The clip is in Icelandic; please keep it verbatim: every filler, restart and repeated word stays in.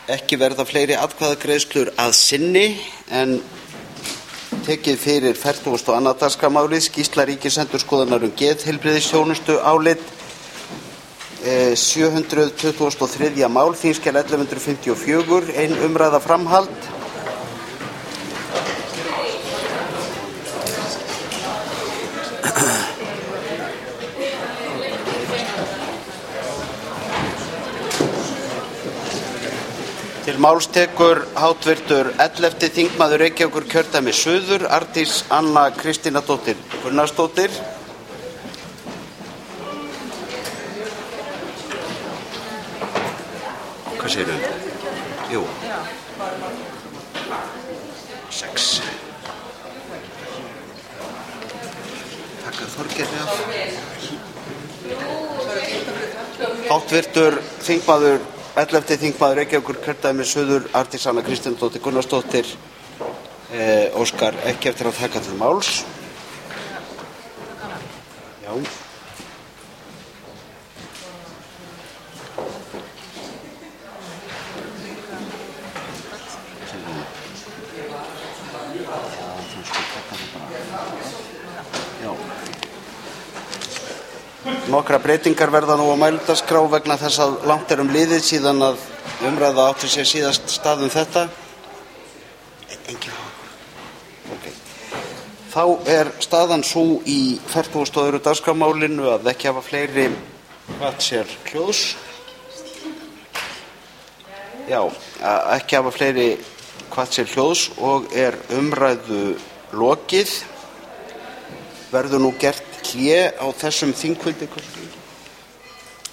Ekki verða fleiri atkvæðagreiðslur að sinni en tekið fyrir fertugasta og annað dagskrármálið, skýrsla Ríkisendurskoðunar um geðheilbrigðisþjónustu álit, sjö hundruð tuttugustu og þriðja mál, þingskjal ellefu hundruð fimmtíu og fjögur, ein umræða framhald. Til máls tekur háttvirtur ellefti þingmaður Reykjavíkurkjördæmis suður, Arndís Anna Kristínardóttir Gunnarsdóttir. Hvað segirðu? Jú. Sex. Takk að Þorgerði af. Háttvirtur þingmaður ellefti þingmaður Reykjavíkurkjördæmis suður, Arndís Anna Kristínardóttir Gunnarsdóttir eh, óskar ekki eftir að taka til máls. Já. Nokkra breytingar verða nú á mælendaskrá vegna þess að langt er um liðið síðan að umræða átti sér síðast stað um þetta. Engin á okkur. Okay. Þá er staðan sú í fertugasta og öðru dagskrármálinu að ekki hafa fleiri kvatt sér hljóðs. Já, ekki hafa fleiri kvatt sér hljóðs og er umræðu lokið. Verður nú gert hlé á þessum þingfundi.